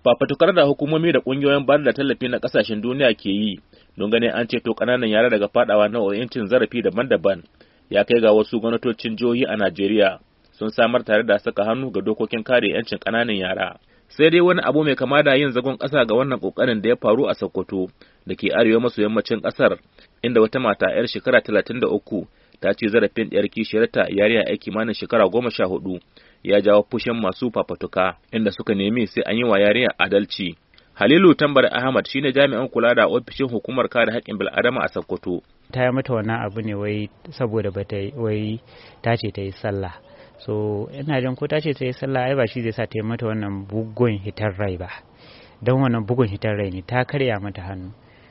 Fafatukar da hukumomi da kungiyoyin bayar da tallafi na kasashen duniya ke yi don ganin an ceto kananan yara daga fadawa nau'o'in cin zarafi daban-daban ya kai ga wasu gwamnatocin jihohi a Najeriya sun samar tare da saka hannu ga dokokin kare 'yancin kananan yara. Sai dai wani abu mai kama da yin zagon ƙasa ga wannan kokarin da ya faru a Sokoto da ke arewa maso yammacin ƙasar, inda wata mata 'yar shekara 33 ta ce zarafin ɗiyar kishiyarta yariya aiki kimanin shekara 14 ya jawo fushin masu fafatuka, inda suka nemi sai an yi wa yarinyar adalci. Halilu Tambar Ahmad shine jami'an kula da ofishin hukumar kare haƙƙin bil'adama a Sokoto. Ta yi mata wannan abu ne wai saboda wai ta ce ta yi sallah. So ina jin ko ta ce ta yi sallah ai ba shi zai sa ta yi mata wannan bugun hitar rai ba. Don wannan bugun hitar rai ne ta karya mata hannu.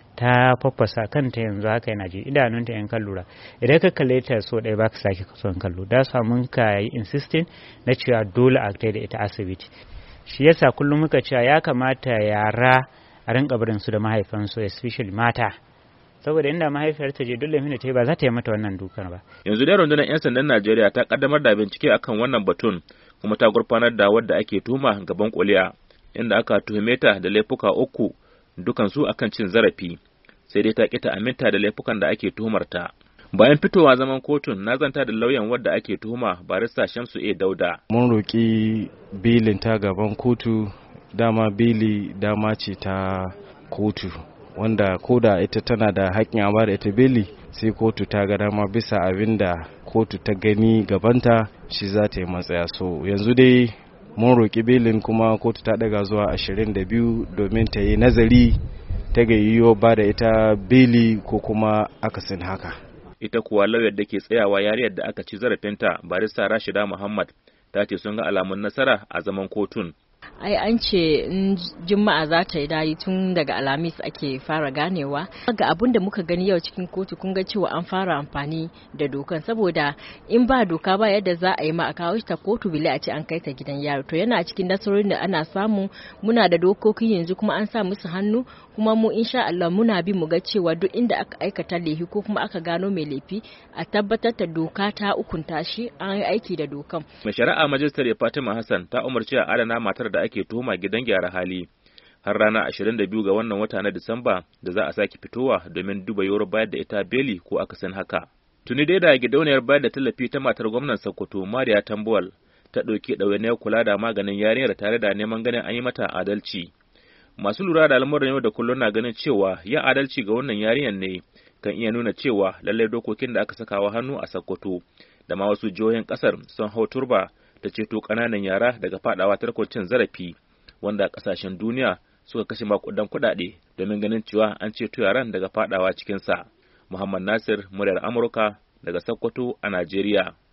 Ta faffasa kanta yanzu haka yana ji idanunta yan kallura idan ka kalle ta so ɗaya baka sake son kallo da samun ka yi insisting na cewa dole a kai da ita asibiti. Shi yasa kullum muka cewa ya kamata yara a rinka barin su da mahaifansu especially mata, saboda inda mahaifiyar ta je dole mini ta ba za ta yi mata wannan dukar ba. Yanzu dai rundunar 'yan sandan Najeriya ta kaddamar da bincike akan wannan batun kuma ta gurfanar da wadda ake tuhuma gaban kuliya, inda aka tuhume ta da laifuka 3 dukansu akan cin zarafi, sai dai ta ƙi ta aminta da laifukan da ake tuhumarta. Bayan fitowa zaman kotun na zanta da lauyan wadda ake tuhuma barista Shamsu A Dauda. Mun roƙi belin ta gaban kotu, dama beli dama ce ta kotu wanda koda ita tana da haƙƙin a bada ita beli sai kotu ta ga dama bisa abin da kotu ta gani gabanta shi za ta yi matsaya. So yanzu dai mun roƙi belin kuma kotu ta daga zuwa 22 domin ta yi nazari ta ga yiwu ba da ita beli ko kuma akasin haka. Ita kuwa lauyar da ke tsayawa yariyar da aka ci zarafinta barista Rashida Muhammad ta ce sun ga alamun nasara a zaman kotun. Ai an ce Juma'a za ta yi dayi tun daga Alhamis ake fara ganewa. Ga abin da muka gani yau cikin kotu kun ga cewa an fara amfani da dokan, saboda in ba doka ba yadda za a yi ma a kawo ta kotu bile a ce an kai ta gidan yaro. To yana cikin nasarorin da ana samu, muna da dokokin yanzu kuma an sa musu hannu, kuma mu insha Allah muna bi mu ga cewa duk inda aka aikata laifi ko kuma aka gano mai laifi a tabbatar da doka ta hukunta shi, an yi aiki da dokan. Mai shari'a Majistare Fatima Hassan ta umarci a adana matar da ake tuhuma gidan gyara hali har rana 22 ga wannan wata na Disamba da za a sake fitowa domin duba yiwuwar bayar da ita beli ko akasin haka. Tuni dai da gidauniyar bayar da tallafi ta matar gwamnan Sokoto Mariya Tambuwal ta ɗauki ɗawainiyar kula da maganin yarinyar tare da neman ganin an yi mata adalci. Masu lura da al'amuran yau da kullum na ganin cewa yin adalci ga wannan yarinyar ne kan iya nuna cewa lallai dokokin da aka sakawa hannu a Sokoto da ma wasu jihohin ƙasar sun hau turba ta ceto ƙananan yara daga fadawa tarkon cin zarafi wanda ƙasashen duniya suka kashe makudan kuɗaɗe domin ganin cewa an ceto yaran daga fadawa cikinsa. Muhammad Nasir, muryar Amurka daga Sokoto a Najeriya.